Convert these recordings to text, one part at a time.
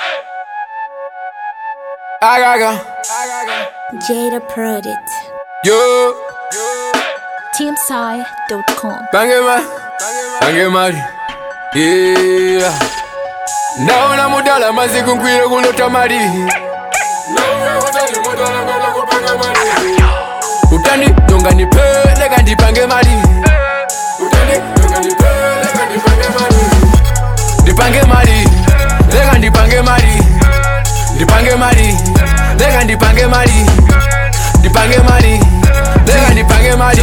Agaga. Jada Product. Yo. TeamSci.com. Bange mari. Yeah. Naona mudala mazi kunkwira kulota mari. Utani donga nipe lega ndipange mari. Utani donga nipe lega ndipange mari. Ndipange mari. Lega ndipange mari. Ndipange mari. Lega ndipange mari. Ndipange mari. Lega ndipange mari.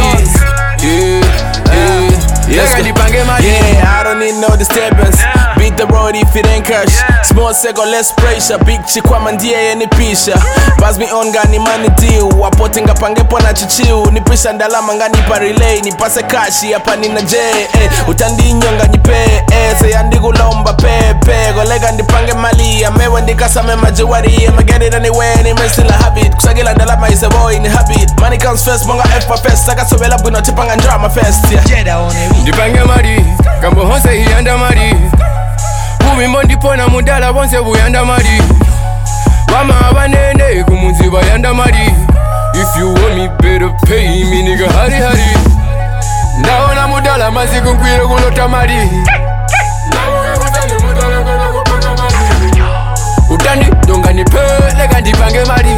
Yeah, I don't need no disturbance. Beat the road if it ain't cash. Small second, less pressure. Big chikwama ndiye ni pisha. Pass me on gani money deal. Wapote nga pangepo na chichiu. Nipisha ndalama nga nipa relay. Nipase kashi hapa nina J. Utandinyo nga nipe. Sayandi gulomba pepe. Golega ndipange mali. Amewa ndikasa mema jiwari. I'ma get it anyway. Ni still a habit. Kusagila ndalama is a boy in a habit. Money comes first, monga F my first. Saka sobela bwino tipanga drama first. Ndipange mari, kambo honse hiyanda mari. Bumimbo ndipona mudala bonse buyanda mari. Bama abanene kumunzi bayanda mari. If you want me better pay me nigga hari. Naona mudala mazi kunkwira kulota mari. Utani donga nipe lega ndipange mari.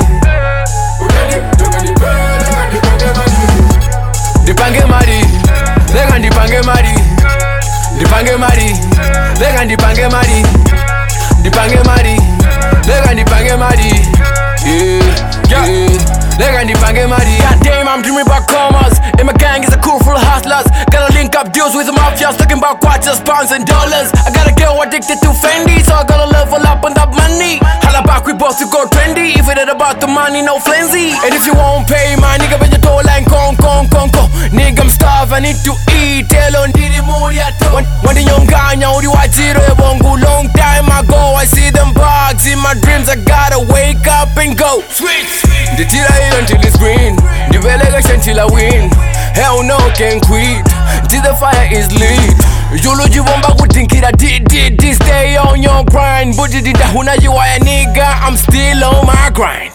Ndipange mari. Lega ndipange mari. Ndipange mari. Lega ndipange mari. Ndipange mari. Lega ndipange mari. Yeah. Lega ndipange mari. God damn, I'm dreaming about commas. And my gang is a crew full of hustlers. Gotta link up deals with the mafias, talking about quarters, pounds and dollars. I got a girl addicted to Fendi, so I gotta level up on that money. Holla back, we both to go trendy. If it ain't about the money, no frenzy. And if you won't pay, my nigga, bet your toe line, con. Nigga, I'm starved, I need to eat. Tell on Didi Moria. When the young guy, now the white zero, long time ago, I see them bugs in my dreams. I gotta wake up and go. Sweet. The till I hit until it's green. The relegation till I win. Hell no, can't quit. Till the fire is lit. Yuluji womba kutinkira did. Stay on your grind. Bujidida huna you a nigga. I'm still on my grind.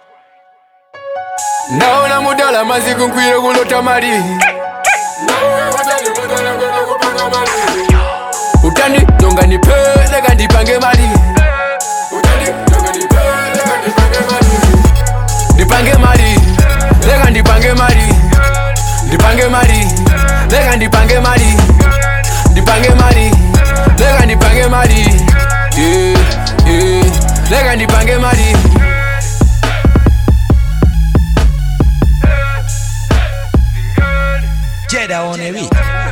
Naona mudala mazi kunkwira kulota mari. Utani donga nipe lega ndipange mari. Ndipange mari. Lega ndipange mari. Ndipange mari. Lega ndipange mari. Ndipange mari. Lega ndipange mari. Yeah. Lega ndipange mari. Jada on the beat.